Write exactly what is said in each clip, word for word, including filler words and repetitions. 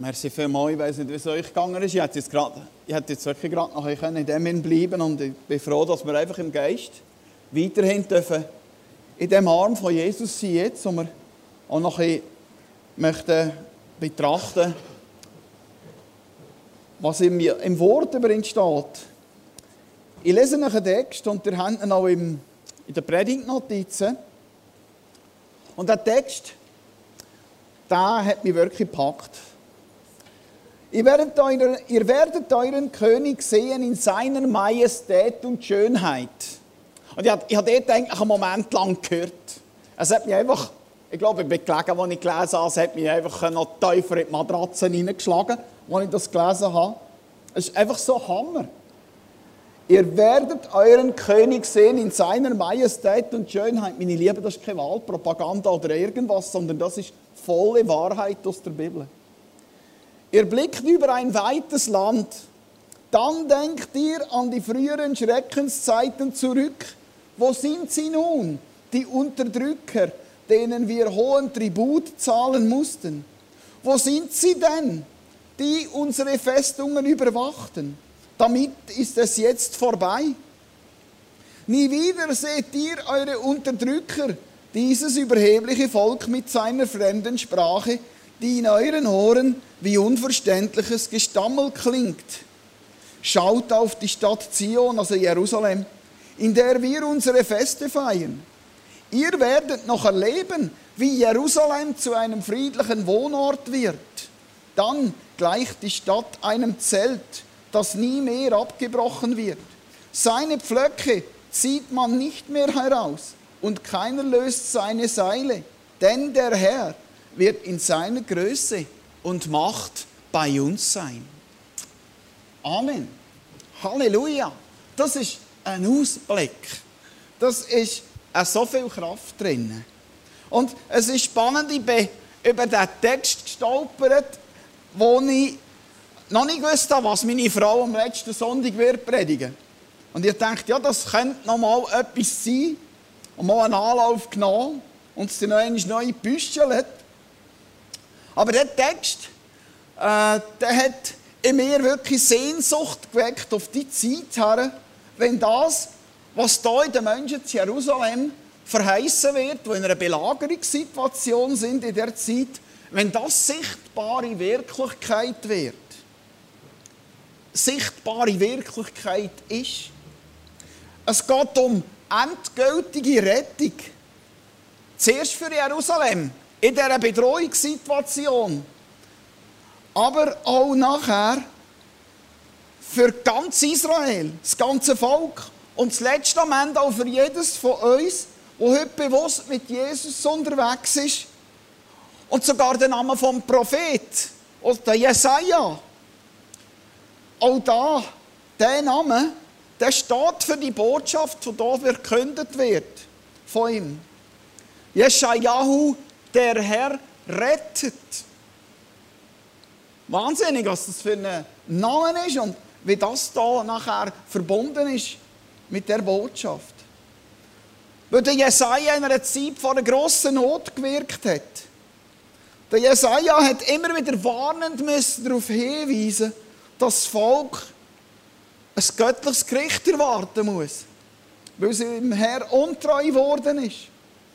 Merci vielmals. Ich weiss nicht, wie es euch gegangen ist. Ich hätte jetzt, grad, ich hätte jetzt wirklich gerade noch in dem bleiben und ich bin froh, dass wir einfach im Geist weiterhin dürfen in dem Arm von Jesus sein jetzt, und wir auch noch ein bisschen möchten betrachten, was im, im Wort über ihn steht. Ich lese noch einen Text und ihr habt ihn auch im, in den Predigtnotizen. Und der Text, der hat mich wirklich gepackt. Ihr werdet, euren, ihr werdet euren König sehen in seiner Majestät und Schönheit. Und ich habe, ich habe dort eigentlich einen Moment lang gehört. Es hat mich einfach, ich glaube, ich bin gelegen, als ich gelesen habe, es hat mich einfach noch tiefer in die Matratze hineingeschlagen, als ich das gelesen habe. Es ist einfach so Hammer. Ihr werdet euren König sehen in seiner Majestät und Schönheit. Meine Lieben, das ist keine Wahlpropaganda oder irgendwas, sondern das ist volle Wahrheit aus der Bibel. Ihr blickt über ein weites Land, dann denkt ihr an die früheren Schreckenszeiten zurück. Wo sind sie nun, die Unterdrücker, denen wir hohen Tribut zahlen mussten? Wo sind sie denn, die unsere Festungen überwachten? Damit ist es jetzt vorbei. Nie wieder seht ihr eure Unterdrücker, dieses überhebliche Volk mit seiner fremden Sprache, die in euren Ohren wie unverständliches Gestammel klingt. Schaut auf die Stadt Zion, also Jerusalem, in der wir unsere Feste feiern. Ihr werdet noch erleben, wie Jerusalem zu einem friedlichen Wohnort wird. Dann gleicht die Stadt einem Zelt, das nie mehr abgebrochen wird. Seine Pflöcke zieht man nicht mehr heraus und keiner löst seine Seile, denn der Herr wird in seiner Größe und Macht bei uns sein. Amen. Halleluja. Das ist ein Ausblick. Das ist so viel Kraft drin. Und es ist spannend, ich bin über diesen Text gestolpert, wo ich noch nicht gewusst habe, was meine Frau am letzten Sonntag wird predigen. Und ich dachte, ja, das könnte noch mal etwas sein. Und mal einen Anlauf genommen und es dann noch einmal neu gebüschelt. Aber der Text, äh, der hat in mir wirklich Sehnsucht geweckt auf die Zeit her, wenn das, was da in den Menschen zu Jerusalem verheißen wird, die in einer Belagerungssituation sind in der Zeit, wenn das sichtbare Wirklichkeit wird. Sichtbare Wirklichkeit ist. Es geht um endgültige Rettung. Zuerst für Jerusalem, in dieser Bedrohungssituation. Aber auch nachher für ganz Israel, das ganze Volk. Und das letzte Moment auch für jedes von uns, der heute bewusst mit Jesus unterwegs ist. Und sogar der Name vom Prophet, oder Jesaja. Auch da, der Name, der steht für die Botschaft, die hier verkündet wird von ihm. Jeschajahu, der Herr rettet. Wahnsinnig, was das für ein Name ist und wie das da nachher verbunden ist mit der Botschaft. Weil der Jesaja in einer Zeit vor einer grossen Not gewirkt hat. Der Jesaja hat immer wieder warnend müssen darauf hinweisen, dass das Volk ein göttliches Gericht erwarten muss, weil sie dem Herrn untreu geworden ist.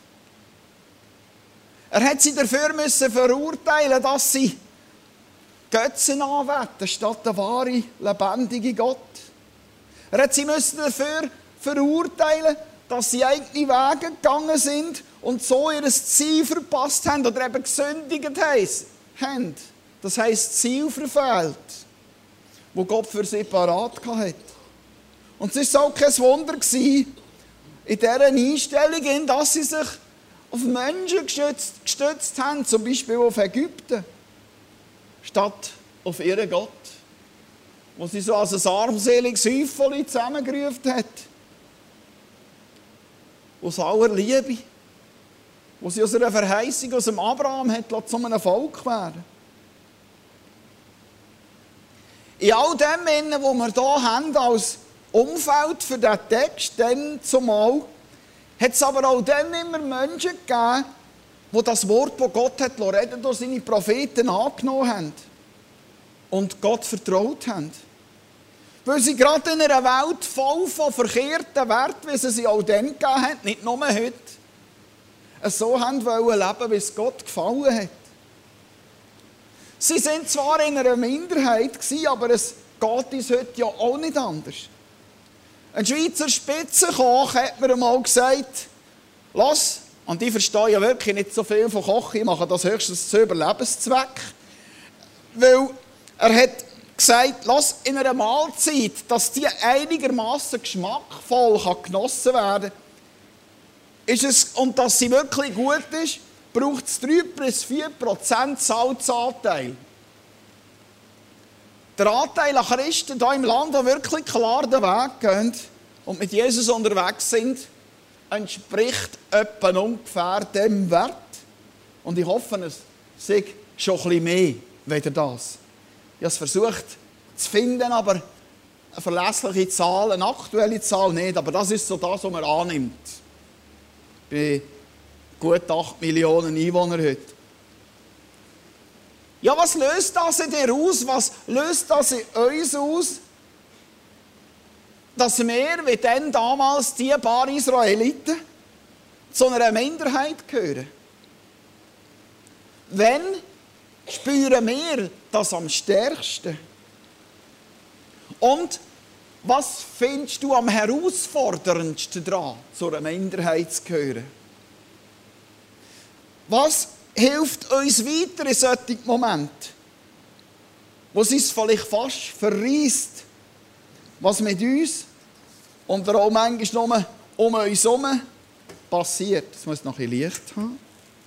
Er hat sie dafür müssen verurteilen, dass sie Götzen anbeten, statt der wahre, lebendige Gott. Er hat sie müssen dafür verurteilen, dass sie eigene Wege gegangen sind und so ihr Ziel verpasst haben oder eben gesündigt haben. Das heisst, Ziel verfehlt, wo Gott für sie parat hatte. Und es war auch kein Wunder in dieser Einstellung, dass sie sich auf Menschen gestützt, gestützt haben, zum Beispiel auf Ägypten, statt auf ihren Gott, wo sie so als ein armseliges Häufchen zusammengerufen hat. Aus aller Liebe, wo sie aus einer Verheißung aus dem Abraham hat, zu einem Volk werden. In all dem, was wir hier haben als Umfeld für diesen Text, dann zumal, hat es aber auch dann immer Menschen gegeben, die das Wort, das Gott hat reden durch seine Propheten angenommen haben. und Gott vertraut haben. Weil sie gerade in einer Welt voll von verkehrten Werten, wie sie sie auch dann gegeben haben, nicht nur heute, so haben wollen leben, wie es Gott gefallen hat. Sie sind zwar in einer Minderheit gewesen, aber es geht uns heute ja auch nicht anders. Ein Schweizer Spitzenkoch hat mir einmal gesagt, lass, und ich verstehe ja wirklich nicht so viel von Kochen, ich mache das höchstens zu Überlebenszweck, weil er hat gesagt, lass in einer Mahlzeit, dass die einigermaßen geschmackvoll kann genossen werden kann, ist es, und dass sie wirklich gut ist, braucht es drei bis vier Prozent Salzanteil. Der Anteil an Christen hier im Land, die wirklich klar den Weg gehen und mit Jesus unterwegs sind, entspricht etwa ungefähr dem Wert. Und ich hoffe, es sei schon ein bisschen mehr weder das. Ich habe es versucht zu finden, aber eine verlässliche Zahl, eine aktuelle Zahl nicht. Aber das ist so das, was man annimmt. Bei gut acht Millionen Einwohnern heute. Ja, was löst das in dir aus? Was löst das in uns aus? Dass wir, wie dann damals die paar Israeliten, zu einer Minderheit gehören. Wenn spüren wir das am stärksten? Und was findest du am herausforderndsten daran, zu einer Minderheit zu gehören? Was hilft uns weiter in solchen Momenten, wo es uns vielleicht fast verreisst, was mit uns und auch manchmal nur um uns herum passiert? Es muss noch ein bisschen Licht haben.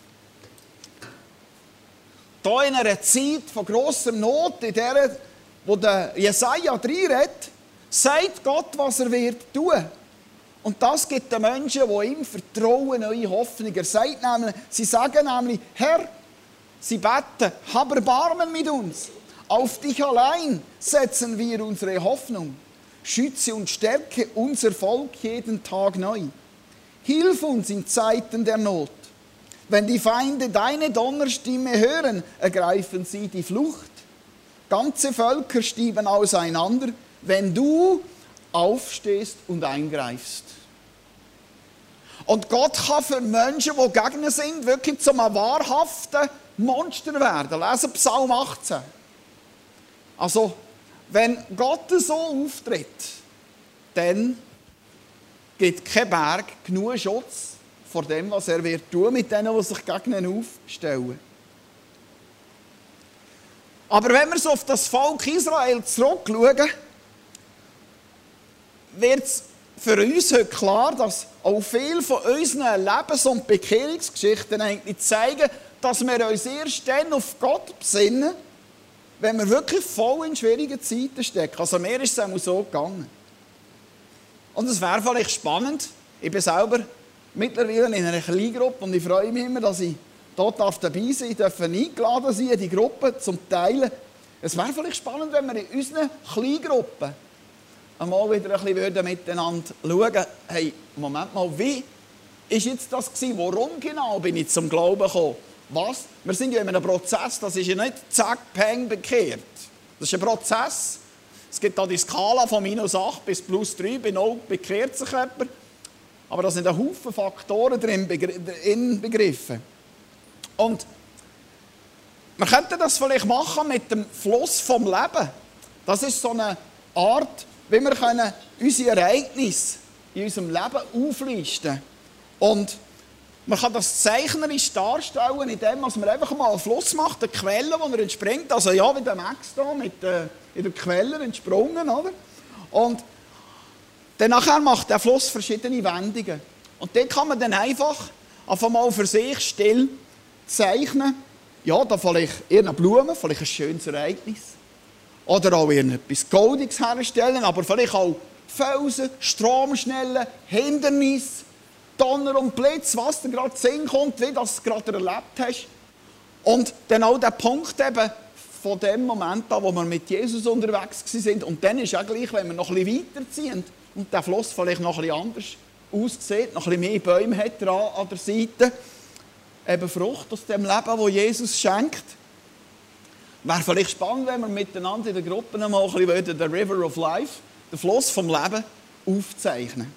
Hier in einer Zeit von grosser Not, in der, wo der Jesaja reinredet, sagt Gott, was er wird tun. Und das gibt den Menschen, die ihm vertrauen, neue Hoffnung. Er sagt nämlich, sie sagen nämlich, Herr, sie beten, hab Erbarmen mit uns. Auf dich allein setzen wir unsere Hoffnung. Schütze und stärke unser Volk jeden Tag neu. Hilf uns in Zeiten der Not. Wenn die Feinde deine Donnerstimme hören, ergreifen sie die Flucht. Ganze Völker stieben auseinander, wenn du aufstehst und eingreifst. Und Gott kann für Menschen, die Gegner sind, wirklich zum wahrhaften Monster werden. Lesen Psalm achtzehn. Also, wenn Gott so auftritt, dann gibt kein Berg genug Schutz vor dem, was er wird tun mit denen, die sich gegen ihn aufstellen. Aber wenn wir so auf das Volk Israel zurückschauen, wird es für uns heute klar, dass auch viele von unseren Lebens- und Bekehrungsgeschichten eigentlich zeigen, dass wir uns erst dann auf Gott besinnen, wenn wir wirklich voll in schwierigen Zeiten stecken. Also mir ist es auch so gegangen. Und es wäre vielleicht spannend, ich bin selber mittlerweile in einer Kleingruppe und ich freue mich immer, dass ich dort dabei sein darf, eingeladen sein in die Gruppe zum Teilen. Es wäre vielleicht spannend, wenn wir in unseren Kleingruppen einmal wieder ein bisschen miteinander schauen, hey, Moment mal, wie ist jetzt das gewesen? Warum genau bin ich zum Glauben gekommen? Was? Wir sind ja in einem Prozess, das ist ja nicht zack, peng, bekehrt. Das ist ein Prozess. Es gibt da die Skala von minus acht bis plus drei, bei null bekehrt sich jemand. Aber da sind ein Haufen Faktoren drin begriffen. Und wir könnten das vielleicht machen mit dem Fluss vom Leben. Das ist so eine Art, wie wir können unsere Ereignisse in unserem Leben auflisten. Und man kann das zeichnerisch darstellen, indem man einfach mal einen Fluss macht, eine Quelle, wo er entspringt. Also ja, wie der Max hier mit äh, in der Quelle entsprungen, oder? Und dann nachher macht der Fluss verschiedene Wendungen. Und dann kann man dann einfach einfach mal für sich still zeichnen. Ja, da vielleicht irgendeine Blume, vielleicht ein schönes Ereignis. Oder auch irgendetwas Goldiges herstellen, aber vielleicht auch Felsen, Stromschnellen, Hindernisse, Donner und Blitz, was dir gerade in den Sinn kommt, wie das du gerade erlebt hast. Und dann auch der Punkt eben von dem Moment an, wo wir mit Jesus unterwegs waren. Und dann ist es auch gleich, wenn wir noch ein bisschen weiterziehen und der Fluss vielleicht noch ein bisschen anders aussieht, noch ein bisschen mehr Bäume hat dran an der Seite, eben Frucht aus dem Leben, das Jesus schenkt, Wäre vielleicht spannend, wenn wir miteinander in den Gruppen mal ein bisschen den River of Life, den Fluss vom Leben, aufzeichnen.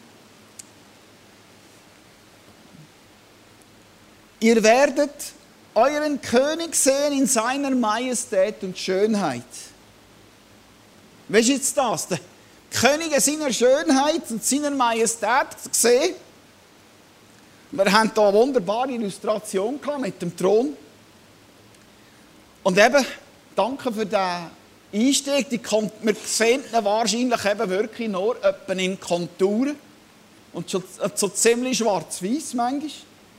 Ihr werdet euren König sehen in seiner Majestät und Schönheit. Was ist jetzt das? Der König in seiner Schönheit und seiner Majestät gesehen. Wir haben hier eine wunderbare Illustration mit dem Thron. Und eben, danke für den Einstieg. Die Kon- wir sehen ihn wahrscheinlich eben wirklich nur etwa in Konturen. Und schon so ziemlich schwarz-weiß manchmal.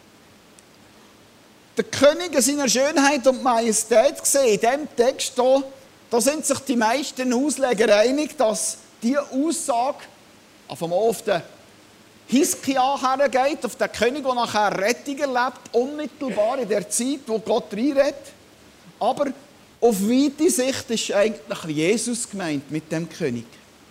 Der König in seiner Schönheit und Majestät gesehen. In diesem Text hier, da sind sich die meisten Ausleger einig, dass diese Aussage auf einmal auf den Hiskia hergeht, auf den König, der nachher Rettung erlebt, unmittelbar in der Zeit, wo Gott reinredet. Aber auf weite Sicht ist eigentlich Jesus gemeint mit dem König.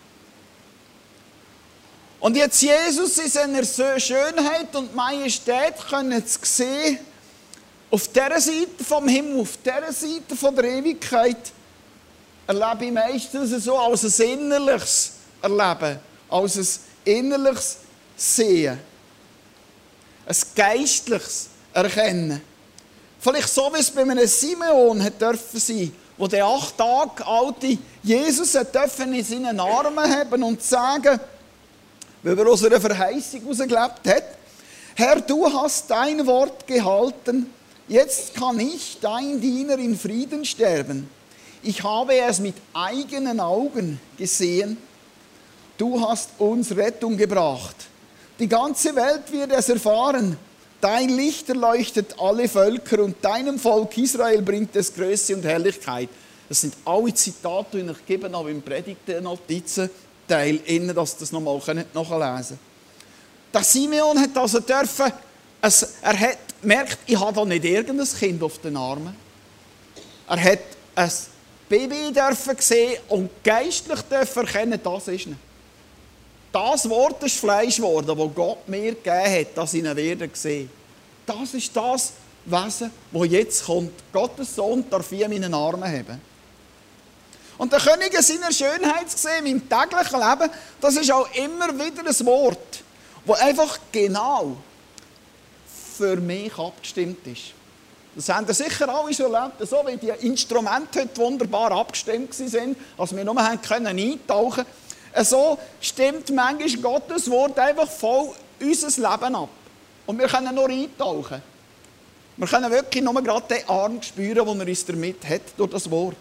Und jetzt Jesus in seiner Schönheit und Majestät können Sie sehen, auf dieser Seite vom Himmel, auf dieser Seite von der Ewigkeit, erlebe ich meistens so als ein innerliches Erleben, als ein innerliches Sehen, ein geistliches Erkennen. Vielleicht so, wie es bei einem Simeon hat dürfen sein, wo der acht Tage alte Jesus hat dürfen in seinen Armen haben und sagen, weil er aus einer Verheißung herausgelebt hat, Herr, du hast dein Wort gehalten, jetzt kann ich, dein Diener, in Frieden sterben. Ich habe es mit eigenen Augen gesehen. Du hast uns Rettung gebracht. Die ganze Welt wird es erfahren. Dein Licht erleuchtet alle Völker und deinem Volk Israel bringt es Größe und Herrlichkeit. Das sind alle Zitate, die ich gebe, aber im Predigten-Notizen-Teil, innen, dass ihr das nochmal nachlesen könnt. Der Simeon hat also dürfen, er hat gemerkt, ich habe da nicht irgendein Kind auf den Armen. Er hat ein Baby dürfen sehen und geistlich dürfen erkennen, das ist nicht. Das Wort ist Fleisch geworden, das Gott mir gegeben hat, das ich ihn werde sehen. Das ist das Wesen, das jetzt kommt. Gottes Sohn darf ich in meinen Armen haben. Und der König in seiner Schönheit gesehen, im täglichen Leben, das ist auch immer wieder ein Wort, das einfach genau für mich abgestimmt ist. Das haben Sie sicher alle schon erlebt, so wie die Instrumente heute wunderbar abgestimmt waren, als wir nur eintauchen konnten. So stimmt manchmal Gottes Wort einfach voll unser Leben ab. Und wir können nur eintauchen. Wir können wirklich nur gerade den Arm spüren, den er uns damit hat, durch das Wort.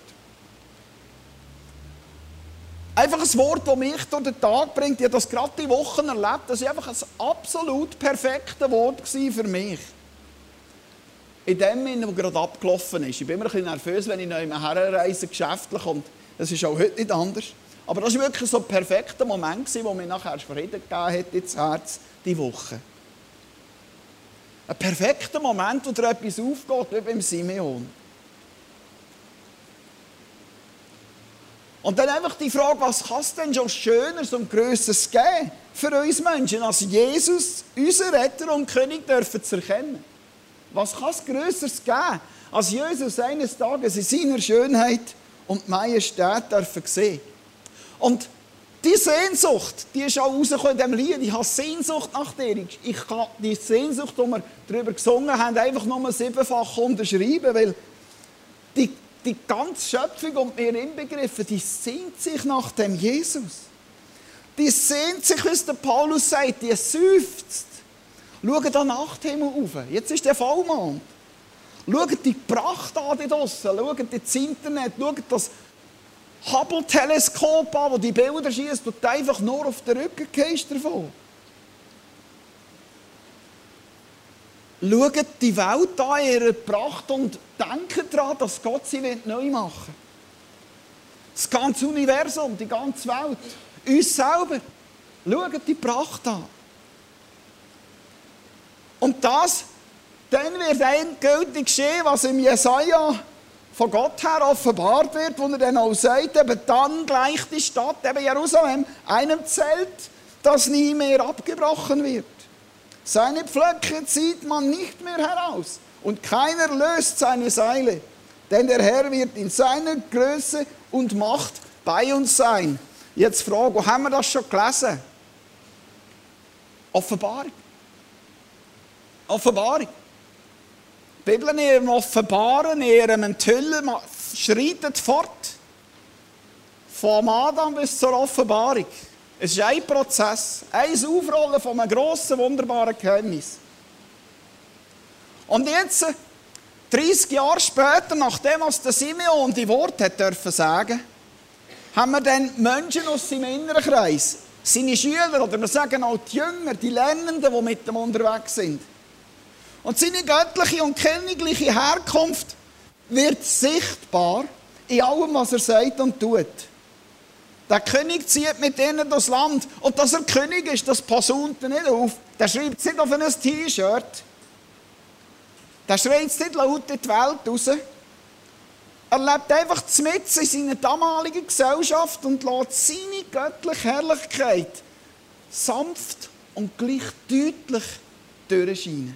Einfach ein Wort, das mich durch den Tag bringt. Ich habe das gerade die Wochen erlebt. Das war einfach ein absolut perfektes Wort für mich. In dem, was gerade abgelaufen ist. Ich bin immer ein bisschen nervös, wenn ich noch in einer Herrenreise geschäftlich komme. Das ist auch heute nicht anders. Aber das war wirklich so ein perfekter Moment, der mir nachher Frieden gegeben hat ins Herz, diese Woche. Ein perfekter Moment, wo dir etwas aufgeht, wie beim Simeon. Und dann einfach die Frage, was kann es denn schon Schöneres und Grösseres geben für uns Menschen, als Jesus, unser Retter und König, dürfen zu erkennen? Was kann es Grösseres geben, als Jesus eines Tages in seiner Schönheit und Majestät dürfen sehen? Und die Sehnsucht, die ist auch rausgekommen in diesem Lied. Ich habe Sehnsucht nach dir. Ich kann die Sehnsucht, die wir darüber gesungen haben, einfach nur siebenfach unterschreiben, weil die, die ganze Schöpfung und wir inbegriffen, die sehnt sich nach dem Jesus. Die sehnt sich, wie es der Paulus sagt, die seufzt. Schaut den Nachthimmel auf. Jetzt ist der Vollmond. Schaut die Pracht an da draussen. Schaut das Internet. Schaut das Hubble-Teleskop an, wo die Bilder schießt und einfach nur auf den Rücken gehst davon. Schaut die Welt an, ihre Pracht und denkt daran, dass Gott sie neu machen will. Das ganze Universum, die ganze Welt, uns selber. Schaut die Pracht an. Und das, dann wird endgültig geschehen, was im Jesaja von Gott her offenbart wird, wo er dann auch sagt, eben dann gleicht die Stadt, eben Jerusalem, einem Zelt, das nie mehr abgebrochen wird. Seine Pflöcke zieht man nicht mehr heraus und keiner löst seine Seile. Denn der Herr wird in seiner Größe und Macht bei uns sein. Jetzt Frage, wo haben wir das schon gelesen? Offenbarung. Offenbarung. Die Bibel in ihrem Offenbaren, in ihrem Enthüllen schreitet fort. Vom Adam bis zur Offenbarung. Es ist ein Prozess, ein Aufrollen von einem grossen, wunderbaren Geheimnis. Und jetzt, dreißig Jahre später, nachdem was der Simeon die Worte hat dürfen sagen, haben wir dann Menschen aus seinem inneren Kreis, seine Schüler, oder wir sagen auch die Jünger, die Lernenden, die mit ihm unterwegs sind. Und seine göttliche und königliche Herkunft wird sichtbar in allem, was er sagt und tut. Der König zieht mit ihnen das Land. Und dass er König ist, das passt nicht auf. Der schreibt es nicht auf ein T-Shirt. Der schreit es nicht laut in die Welt raus. Er lebt einfach mitten in seiner damaligen Gesellschaft und lässt seine göttliche Herrlichkeit sanft und gleich deutlich durchscheinen.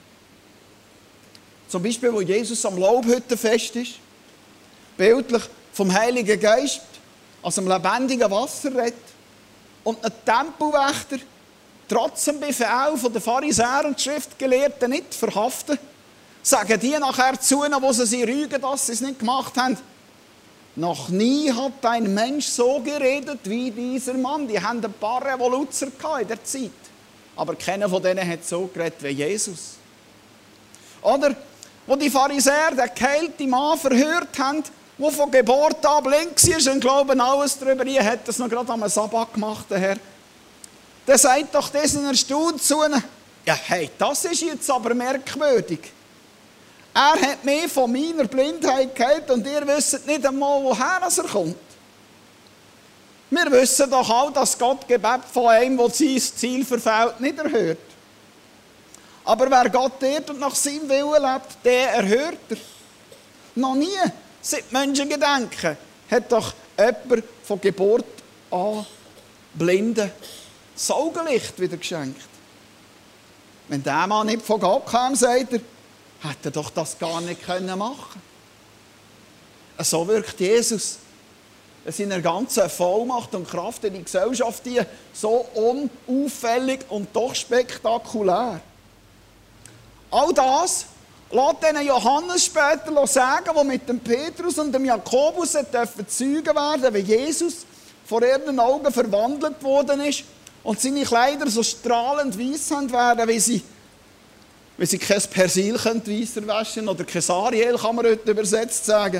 Zum Beispiel, wo Jesus am Laubhüttenfest ist, bildlich vom Heiligen Geist, aus dem lebendigen Wasser redet und ein Tempelwächter trotz dem Befehl von den Pharisäern und Schriftgelehrten nicht verhaften, sagen die nachher zu ihnen, wo sie sie rügen, dass sie es nicht gemacht haben. Noch nie hat ein Mensch so geredet wie dieser Mann. Die haben ein paar Revoluzer in der Zeit. Aber keiner von denen hat so geredet wie Jesus. Oder, wo die Pharisäer den geheilten Mann verhört haben, der von Geburt an blind war und glauben alles darüber, ihr hat das noch gerade am Sabbat gemacht, der Herr. Der sagt doch diesen erstaunt zu ihnen, ja hey, das ist jetzt aber merkwürdig. Er hat mich von meiner Blindheit geheilt und ihr wisst nicht einmal, woher er kommt. Wir wissen doch auch, dass Gott Gebet von einem, der sein Ziel verfehlt, nicht erhört. Aber wer Gott ehrt und nach seinem Willen lebt, der erhört er. Noch nie, seit Menschengedenken, hat doch jemand von Geburt an Blinden das Augenlicht wieder geschenkt. Wenn der Mann nicht von Gott kam, sagt er, hätte er doch das gar nicht machen können. So wirkt Jesus in seiner ganzen Vollmacht und Kraft in die Gesellschaft, die so unauffällig und doch spektakulär. All das lässt den Johannes später sagen, der mit dem Petrus und dem Jakobus Zeugen werden, wie Jesus vor ihren Augen verwandelt worden ist und seine Kleider so strahlend weiss werden, wie sie, wie sie kein Persil weisser waschen oder kein Ariel, kann man heute übersetzt sagen.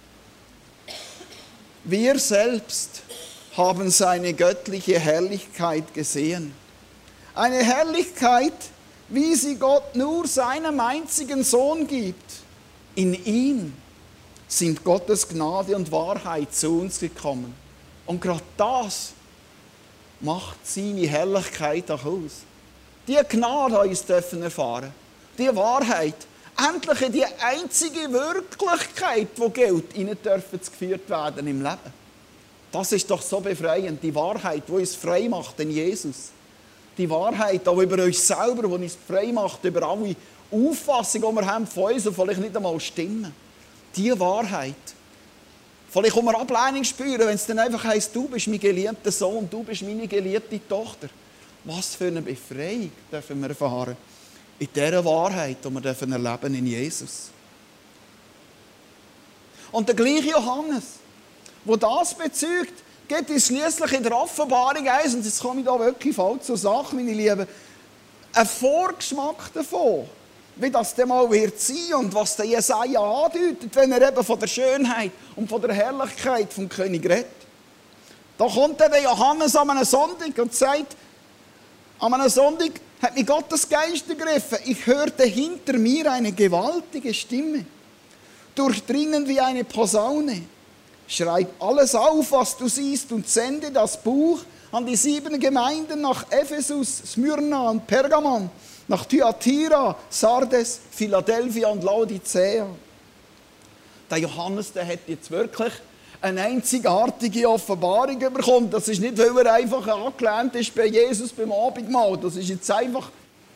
Wir selbst haben seine göttliche Herrlichkeit gesehen. Eine Herrlichkeit, wie sie Gott nur seinem einzigen Sohn gibt. In ihm sind Gottes Gnade und Wahrheit zu uns gekommen. Und gerade das macht seine Herrlichkeit auch aus. Die Gnade uns dürfen erfahren. Die Wahrheit. Endlich in die einzige Wirklichkeit, die gilt, ihnen dürfen geführt werden im Leben. Das ist doch so befreiend. Die Wahrheit, die uns frei macht in Jesus. Die Wahrheit auch über uns selber, die uns frei macht über alle Auffassungen, die wir haben von uns und vielleicht nicht einmal stimmen. Die Wahrheit. Vielleicht können wir Ablehnung spüren, wenn es dann einfach heisst, du bist mein geliebter Sohn, du bist meine geliebte Tochter. Was für eine Befreiung dürfen wir erfahren in dieser Wahrheit, die wir dürfen erleben in Jesus. Und der gleiche Johannes, der das bezeugt, geht uns schliesslich in der Offenbarung eins, und jetzt komme ich da wirklich voll zur Sache, meine Lieben, ein Vorgeschmack davon, wie das dann mal wird sein und was der Jesaja andeutet, wenn er eben von der Schönheit und von der Herrlichkeit vom König redet. Da kommt dann der Johannes an einem Sonntag und sagt, an einem Sonntag hat mich Gottes Geist ergriffen. Ich hörte hinter mir eine gewaltige Stimme, durchdringend wie eine Posaune. Schreib alles auf, was du siehst, und sende das Buch an die sieben Gemeinden nach Ephesus, Smyrna und Pergamon, nach Thyatira, Sardes, Philadelphia und Laodicea. Der Johannes, der hat jetzt wirklich eine einzigartige Offenbarung bekommen. Das ist nicht, weil er einfach angelehnt ist bei Jesus beim Abendmahl. Das ist jetzt einfach,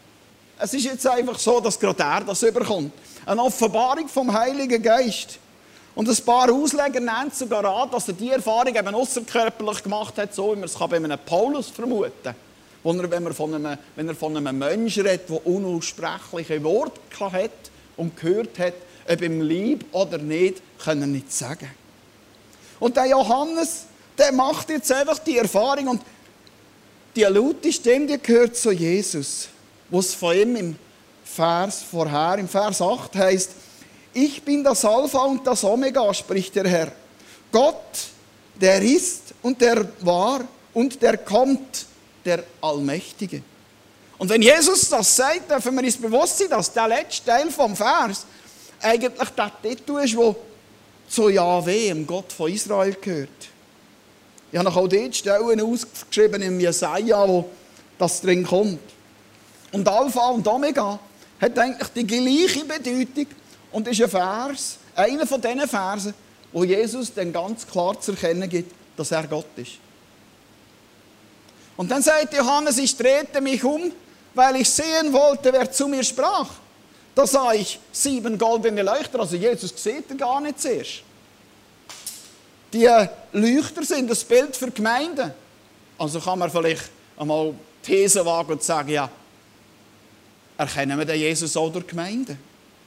es ist jetzt einfach so, dass gerade er das überkommt. Eine Offenbarung vom Heiligen Geist. Und ein paar Ausleger nennen sogar an, dass er diese Erfahrung eben ausserkörperlich gemacht hat, so wie man es bei einem Paulus vermuten kann. Wo er, wenn, er von einem, wenn er von einem Menschen redet, der unaussprechliche Worte hat und gehört hat, ob ihm lieb oder nicht, kann er nicht sagen. Und der Johannes, der macht jetzt einfach die Erfahrung und die laute Stimme, die gehört zu Jesus, wo es von ihm im Vers vorher, im Vers acht heißt: Ich bin das Alpha und das Omega, spricht der Herr. Gott, der ist und der war und der kommt, der Allmächtige. Und wenn Jesus das sagt, dürfen wir uns bewusst sein, dass der letzte Teil vom Vers eigentlich der Titel ist, der zu Jahwe, dem Gott von Israel, gehört. Ich habe auch dort Stellen ausgeschrieben im Jesaja, wo das drin kommt. Und Alpha und Omega hat eigentlich die gleiche Bedeutung und ist ein Vers, einer von diesen Versen, wo Jesus dann ganz klar zu erkennen gibt, dass er Gott ist. Und dann sagt Johannes, ich drehte mich um, weil ich sehen wollte, wer zu mir sprach. Da sah ich sieben goldene Leuchter, also Jesus sieht er gar nicht zuerst. Die Leuchter sind das Bild für Gemeinden. Also kann man vielleicht einmal These wagen und sagen, ja, erkennen wir den Jesus auch durch Gemeinden?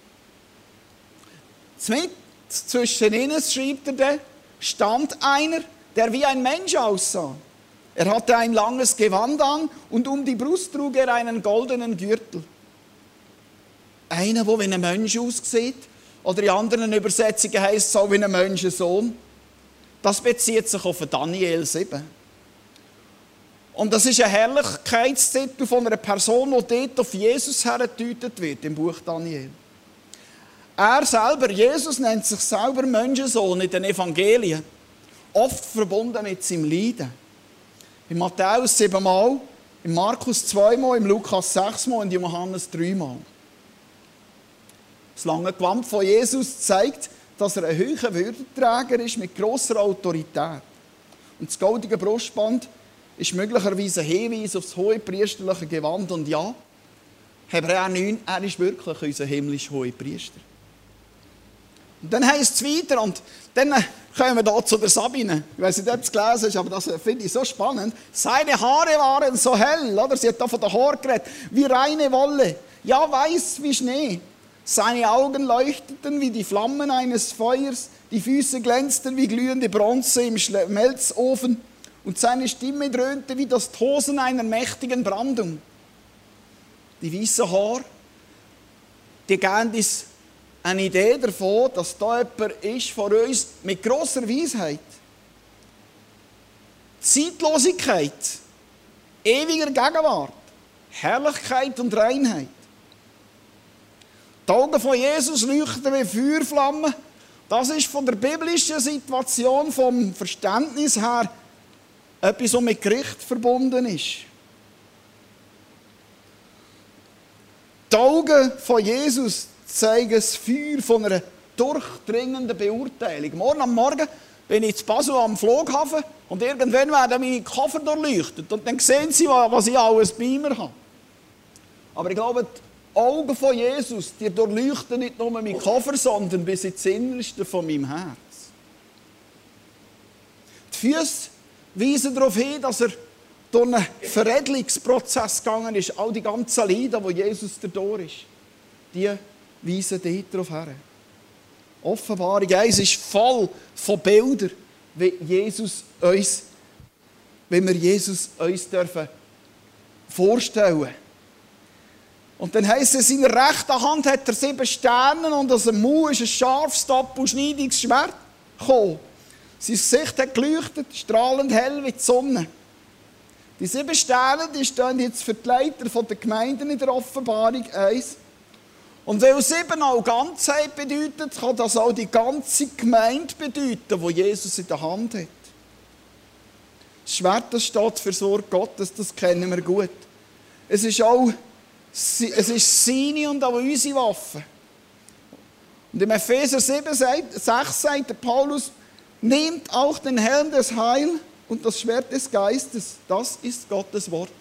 Zwischen ihnen, schreibt er dann, stand einer, der wie ein Mensch aussah. Er hatte ein langes Gewand an und um die Brust trug er einen goldenen Gürtel. Einer, der wie ein Mensch aussieht, oder in anderen Übersetzungen heisst es auch wie ein Menschensohn. Das bezieht sich auf Daniel sieben. Und das ist ein Herrlichkeitstitel von einer Person, die dort auf Jesus hergedeutet wird, im Buch Daniel. Er selber, Jesus, nennt sich selber Menschensohn in den Evangelien. Oft verbunden mit seinem Leiden. In Matthäus siebenmal, in Markus zweimal, im Lukas sechsmal und in Johannes dreimal. Das lange Gewand von Jesus zeigt, dass er ein hoher Würdenträger ist mit grosser Autorität. Und das goldige Brustband ist möglicherweise ein Hinweis auf das hohepriesterliche Gewand. Und ja, Hebräer neun, er ist wirklich unser himmlischer Hohepriester. Und dann heisst es weiter, und dann kommen wir hier zu der Sabine. Ich weiß nicht, ob du es gelesen hast, aber das finde ich so spannend. Seine Haare waren so hell, oder? Sie hat da von den Haaren geredet, wie reine Wolle, ja, weiß wie Schnee. Seine Augen leuchteten wie die Flammen eines Feuers, die Füße glänzten wie glühende Bronze im Schmelzofen und seine Stimme dröhnte wie das Tosen einer mächtigen Brandung. Die weißen Haare, die geben uns eine Idee davon, dass da jemand ist von uns mit grosser Weisheit. Zeitlosigkeit, ewiger Gegenwart, Herrlichkeit und Reinheit. Die Augen von Jesus leuchten wie Feuerflammen. Das ist von der biblischen Situation, vom Verständnis her, etwas, was mit Gericht verbunden ist. Die Augen von Jesus zeigen das Feuer von einer durchdringenden Beurteilung. Morgen am Morgen bin ich in Basel am Flughafen und irgendwann werden meine Koffer durchleuchtet und dann sehen sie, was ich alles bei mir habe. Aber ich glaube, die Augen von Jesus, die durchleuchten nicht nur meinen Koffer, sondern bis ins Innerste von meinem Herz. Die Füße weisen darauf hin, dass er durch einen Veredelungsprozess gegangen ist. All die ganzen Leiden, wo Jesus dadurch ist, die weisen dort darauf her. Offenbarung eins ist voll von Bildern, wie, Jesus uns, wie wir Jesus uns dürfen vorstellen. Und dann heisst es, in seiner rechten Hand hat er sieben Sterne und aus dem Mund ist ein scharfes, doppelschneidiges Schwert gekommen. Sein Gesicht hat geleuchtet, strahlend hell wie die Sonne. Die sieben Sterne, die stehen jetzt für die Leiter der Gemeinden in der Offenbarung eins. Und weil sieben auch Ganzheit bedeutet, kann das auch die ganze Gemeinde bedeuten, die Jesus in der Hand hat. Das Schwert, das steht für das Wort Gottes, das kennen wir gut. Es ist auch es ist seine und auch unsere Waffe. Und im Epheser sieben, sechs sagt Paulus, nehmt auch den Helm des Heils und das Schwert des Geistes. Das ist Gottes Wort.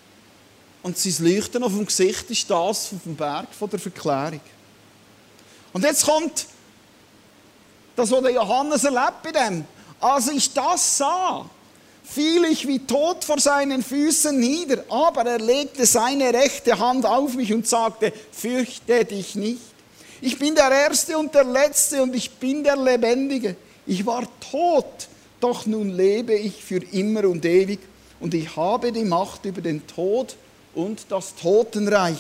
Und sein Leuchten auf dem Gesicht ist das auf dem Berg von der Verklärung. Und jetzt kommt das, was der Johannes erlebt bei dem. Als ich das sah, fiel ich wie tot vor seinen Füßen nieder, aber er legte seine rechte Hand auf mich und sagte, fürchte dich nicht. Ich bin der Erste und der Letzte und ich bin der Lebendige. Ich war tot, doch nun lebe ich für immer und ewig und ich habe die Macht über den Tod und das Totenreich.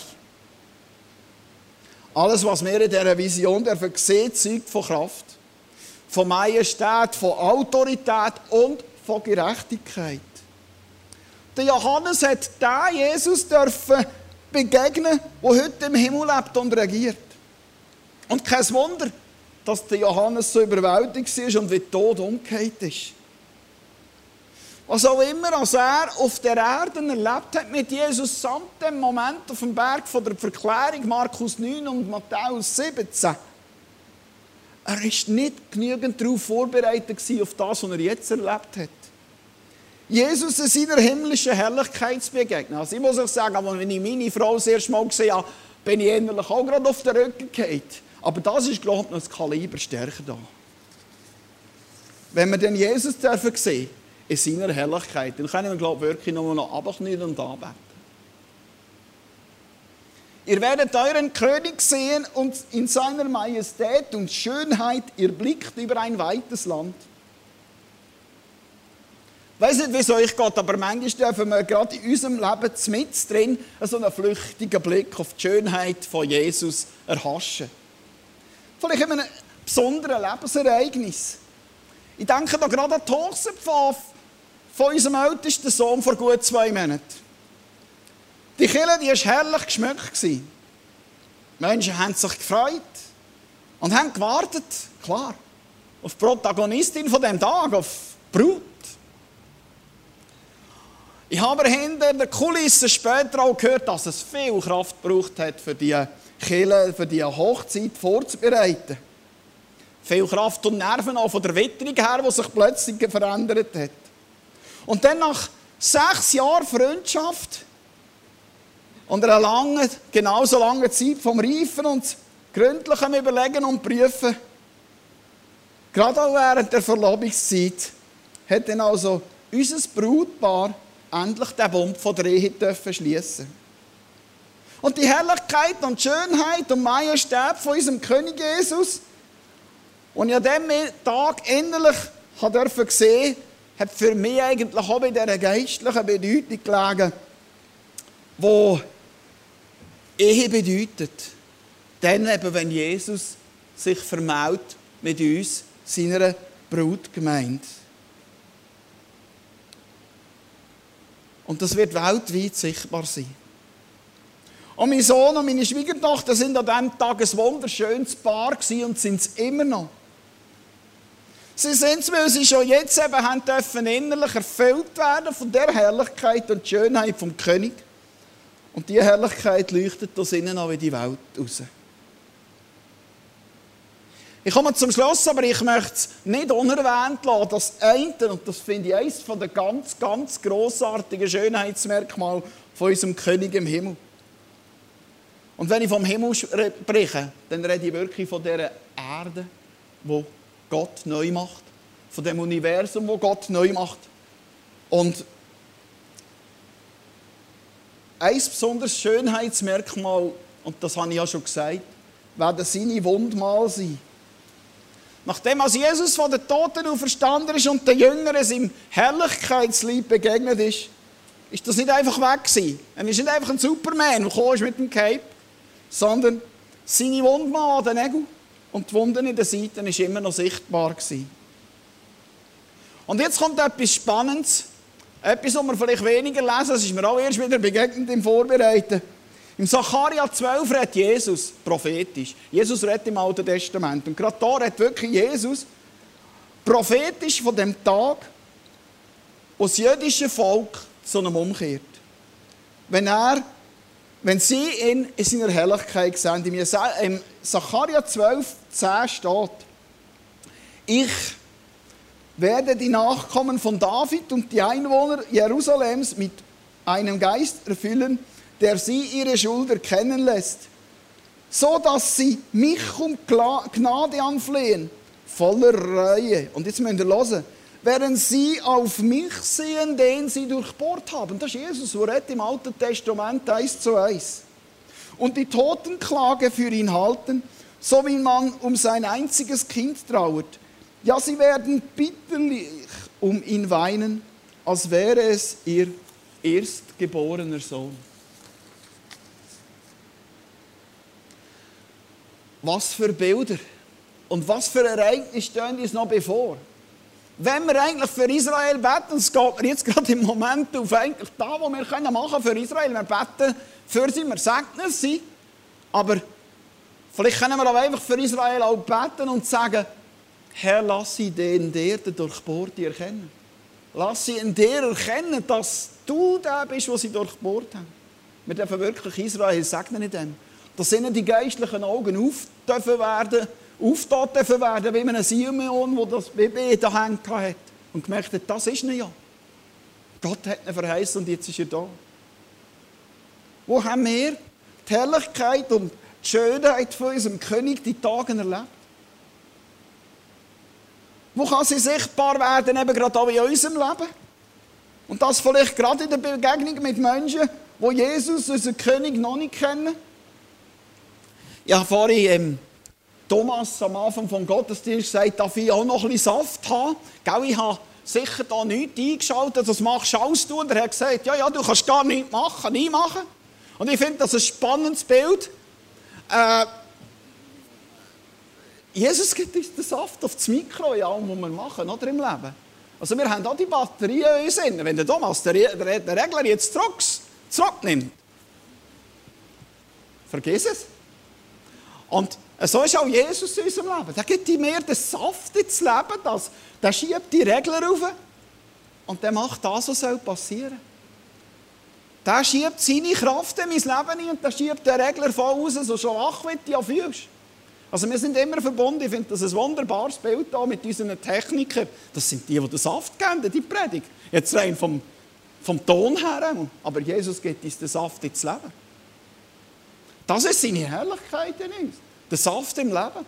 Alles, was wir in dieser Vision sehen, zeugt von Kraft, von Majestät, von Autorität und von Gerechtigkeit. Der Johannes hat den Jesus dürfen begegnen, der heute im Himmel lebt und regiert. Und kein Wunder, dass der Johannes so überwältigt war und wie tot umgekehrt ist. Was auch immer als er auf der Erde erlebt hat mit Jesus, samt dem Moment auf dem Berg von der Verklärung, Markus neun und Matthäus siebzehn, er war nicht genügend darauf vorbereitet auf das, was er jetzt erlebt hat. Jesus in seiner himmlischen Herrlichkeit zu begegnen. Also ich muss euch sagen, wenn ich meine Frau das erste Mal gesehen habe, bin ich innerlich auch gerade auf den Rücken gefallen. Aber das ist, glaube ich, noch das Kaliber stärker da. Wenn wir den Jesus dürfen sehen, in seiner Herrlichkeit, dann können wir, glaube ich, wirklich nur noch runterknien und anbeten. Ihr werdet euren König sehen und in seiner Majestät und Schönheit ihr blickt über ein weites Land. Ich weiss nicht, wie es euch geht, aber manchmal dürfen wir gerade in unserem Leben mit drin so einen flüchtigen Blick auf die Schönheit von Jesus erhaschen. Vielleicht in einem besonderen Lebensereignis. Ich denke da gerade an die Hochzeit von, von unserem ältesten Sohn vor gut zwei Monaten. Die Kirche, die war herrlich geschmückt. Die Menschen haben sich gefreut und haben gewartet, klar, auf die Protagonistin von diesem Tag, auf die Brut. Ich habe hinter der Kulisse später auch gehört, dass es viel Kraft gebraucht hat, für die Kirche, für die Hochzeit vorzubereiten. Viel Kraft und Nerven auch von der Witterung her, die sich plötzlich verändert hat. Und dann nach sechs Jahren Freundschaft und einer langen, genauso langen Zeit vom Reifen und gründlichem Überlegen und Prüfen, gerade auch während der Verlobungszeit, hat dann also unser Brautpaar endlich den Bund von der Ehe dürfen schliessen. Und die Herrlichkeit und Schönheit und Majestät von unserem König Jesus, und ich an diesem Tag innerlich durfte sehen, hat für mich eigentlich auch bei dieser geistlichen Bedeutung gelegen, wo Ehe bedeutet. Dann eben, wenn Jesus sich vermählt mit uns, seiner Brautgemeinde. Und das wird weltweit sichtbar sein. Und mein Sohn und meine Schwiegertochter sind an diesem Tag ein wunderschönes Paar gewesen und sind es immer noch. Sie sind es, weil sie schon jetzt eben haben dürfen innerlich erfüllt werden von der Herrlichkeit und Schönheit vom König. Und diese Herrlichkeit leuchtet aus innen auch in die Welt raus. Ich komme zum Schluss, aber ich möchte es nicht unerwähnt lassen, das eine, und das finde ich eines von den ganz, ganz grossartigen Schönheitsmerkmalen von unserem König im Himmel. Und wenn ich vom Himmel spreche, dann rede ich wirklich von dieser Erde, die Gott neu macht, von dem Universum, das Gott neu macht. Und ein besonderes Schönheitsmerkmal, und das habe ich ja schon gesagt, werden seine Wundmale sein. Nachdem als Jesus von den Toten auferstanden ist und den Jüngern im Herrlichkeitslieb begegnet ist, ist das nicht einfach weg gewesen. Er ist nicht einfach ein Superman, der gekommen ist mit dem Cape, sondern seine Wundmale an den Nägeln und die Wunden in den Seiten waren immer noch sichtbar gewesen. Und jetzt kommt etwas Spannendes, etwas, was wir vielleicht weniger lesen, das ist mir auch erst wieder begegnet im Vorbereiten. Im Sacharja zwölf redet Jesus prophetisch. Jesus redet im Alten Testament. Und gerade da redet wirklich Jesus prophetisch von dem Tag, wo das jüdische Volk zu einem umkehrt. Wenn er, wenn sie ihn in seiner Herrlichkeit sehen. Im Sacharja zwölf zehn steht: Ich werde die Nachkommen von David und die Einwohner Jerusalems mit einem Geist erfüllen, der sie ihre Schuld erkennen lässt so dass sie mich um Gnade anflehen, voller Reue. Und jetzt müsst ihr hören, während sie auf mich sehen, den sie durchbohrt haben. Das ist Jesus, der redet im Alten Testament eins zu eins. Und die Totenklage für ihn halten, so wie man um sein einziges Kind trauert. Ja, sie werden bitterlich um ihn weinen, als wäre es ihr erstgeborener Sohn. Was für Bilder und was für Ereignisse stehen uns noch bevor. Wenn wir eigentlich für Israel beten, es geht mir jetzt gerade im Moment auf eigentlich da, was wir können machen für Israel. Wir beten für sie, wir segnen sie, aber vielleicht können wir auch einfach für Israel auch beten und sagen, Herr, lass sie den, der den Durchbohrte erkennen. Lass sie in dir erkennen, dass du der bist, den sie durchbohrt haben. Wir dürfen wirklich Israel segnen in dem. Dass ihnen die geistlichen Augen auf dürfen werden, aufgetan dürfen werden, wie man einen Simeon, der das Baby in der Hand hatte und gemerkt hat, das ist ihn ja. Gott hat ihn verheißen und jetzt ist er da. Wo haben wir die Herrlichkeit und die Schönheit von unserem König die Tage erlebt? Wo kann sie sichtbar werden, eben gerade auch in unserem Leben? Und das vielleicht gerade in der Begegnung mit Menschen, die Jesus, unseren König, noch nicht kennen. Ich habe vorhin ähm, Thomas am Anfang vom Gottesdienst gesagt, darf ich auch noch ein bisschen Saft haben? Gell, ich habe sicher da nichts eingeschaltet, das machst du alles du. Und er hat gesagt, ja, ja, du kannst gar nichts machen, nie machen. Und ich finde das ein spannendes Bild. Äh, Jesus gibt uns den Saft auf das Mikro in allem, was wir machen, oder im Leben. Also wir haben auch die Batterie in uns drin. Wenn der Thomas den Re der Regler jetzt zurück, zurücknimmt, vergiss es. Und so ist auch Jesus in unserem Leben. Der gibt mir den Saft ins Leben, das, der schiebt die Regler rauf und der macht das, was passieren soll. Der schiebt seine Kraft in mein Leben ein und der schiebt den Regler voll raus, so schwach wie du ja fühlst. Also wir sind immer verbunden. Ich finde das ein wunderbares Bild da mit unseren Technikern. Das sind die, die den Saft geben, die Predigt. Jetzt rein vom, vom Ton her. Aber Jesus gibt uns den Saft ins Leben. Das ist seine Herrlichkeit in uns. Der Saft im Leben.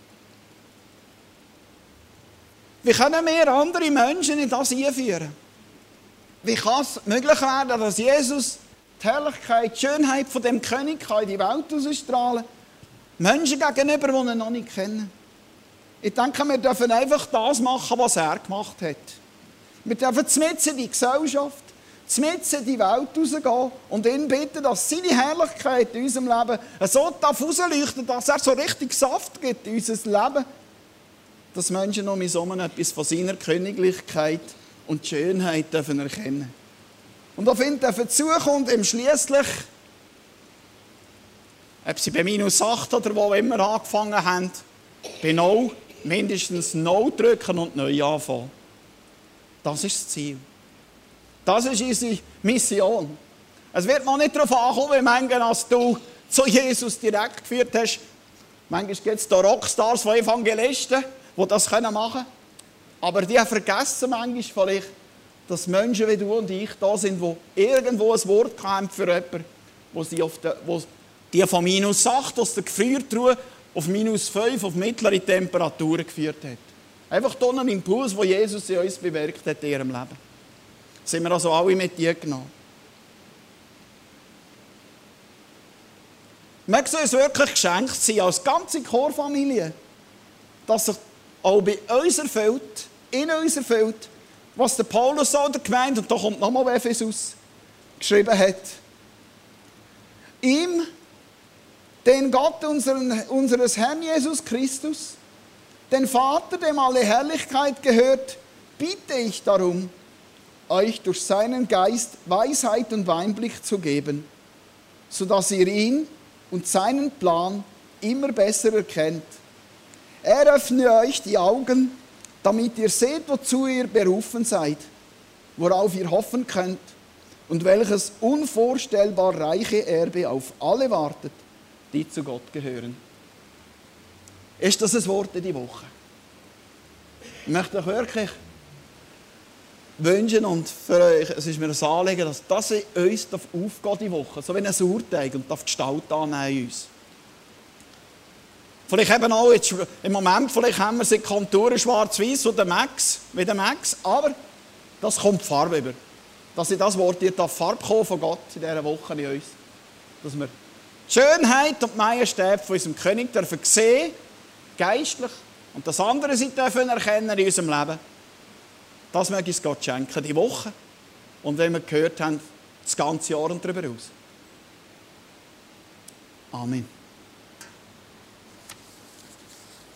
Wie können wir andere Menschen in das einführen? Wie kann es möglich werden, dass Jesus die Herrlichkeit, die Schönheit von dem König in die Welt ausstrahlen kann? Menschen gegenüber, die ihn noch nicht kennen. Ich denke, wir dürfen einfach das machen, was er gemacht hat. Wir dürfen mitten in die Gesellschaft, mitten in die Welt rausgehen und ihn bitten, dass seine Herrlichkeit in unserem Leben so herausleuchtet, dass er so richtig Saft gibt in unser Leben, dass Menschen noch mit so etwas von seiner Königlichkeit und Schönheit dürfen erkennen. Und auf ihn dürfen zukommen, ihm schliesslich, ob sie bei minus acht oder wo immer angefangen haben, bei null mindestens null drücken und neu anfangen. Das ist das Ziel. Das ist unsere Mission. Es wird noch nicht darauf ankommen, wie manchmal, als du zu Jesus direkt geführt hast. Manchmal gibt es da Rockstars von Evangelisten, die das machen können. Aber die vergessen manchmal vielleicht, dass Menschen wie du und ich da sind, die irgendwo ein Wort haben für jemanden, wo sie auf der, wo die von minus acht aus der Gefriertruhe auf minus fünf auf mittlere Temperaturen geführt hat. Einfach da einen Impuls, den Jesus in uns bewirkt hat in ihrem Leben. Sind wir also alle mit dir genommen. Möge es uns wirklich geschenkt sein, als ganze Chorfamilie, dass sich auch bei uns erfüllt, in uns erfüllt, was der Paulus so der Gemeinde, und da kommt nochmal Ephesus, geschrieben hat. Ihm, den Gott unseren, unseres Herrn Jesus Christus, den Vater, dem alle Herrlichkeit gehört, bitte ich darum, euch durch seinen Geist Weisheit und Einblick zu geben, sodass ihr ihn und seinen Plan immer besser erkennt. Er öffne euch die Augen, damit ihr seht, wozu ihr berufen seid, worauf ihr hoffen könnt und welches unvorstellbar reiche Erbe auf alle wartet, die zu Gott gehören. Ist das ein Wort in die Woche? Ich möchte euch wirklich wünschen und für euch, es ist mir ein Anliegen, dass das in uns aufgeht die Woche, so wie ein Sauerteig und darf Gestalt annehmen in uns. Vielleicht eben auch jetzt, im Moment vielleicht haben wir sie Konturen schwarz-weiß wie der Max, wie der Max, aber das kommt die Farbe über. Dass ich das Wort, ihr darf Farbe kommen von Gott in dieser Woche in uns. Dass wir die Schönheit und die Majestät von unserem König dürfen sehen, geistlich, und das andere sie dürfen erkennen in unserem Leben. Das möge uns Gott schenken, die Woche. Und wenn wir gehört haben, das ganze Jahr und darüber hinaus. Amen.